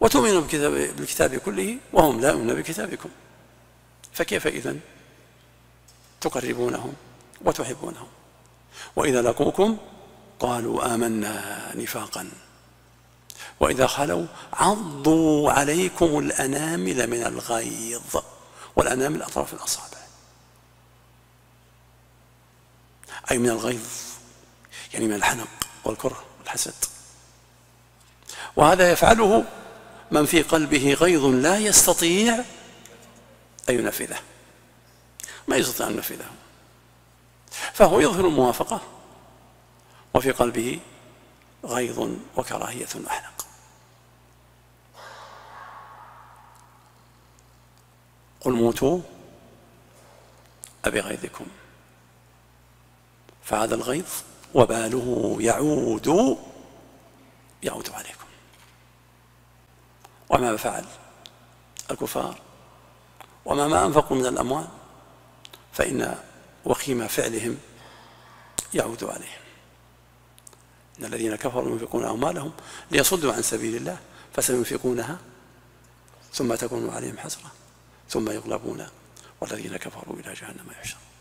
وتؤمنوا بالكتاب كله وهم لا يؤمنون بكتابكم، فكيف إذن تقربونهم وتحبونهم؟ وإذا لقوكم قالوا آمنا نفاقا وإذا خلوا عضوا عليكم الأنامل من الغيظ، والأنامل أطراف الأصابع، أي من الغيظ، يعني من الحنق والكره والحسد. وهذا يفعله من في قلبه غيظ لا يستطيع أن ينفذه، ما يستطيع أن ينفذه، فهو يظهر الموافقة وفي قلبه غيظ وكراهية وحنق. قل موتوا بغيظكم، فهذا الغيظ وباله يعود عليكم. وما فعل الكفار وما أنفقوا من الأموال فإن وخيم فعلهم يعود عليهم. إن الذين كفروا ينفقون أموالهم ليصدوا عن سبيل الله فسينفقونها ثم تكون عليهم حسرة ثم يغلبون والذين كفروا إلى جهنم يحشرون.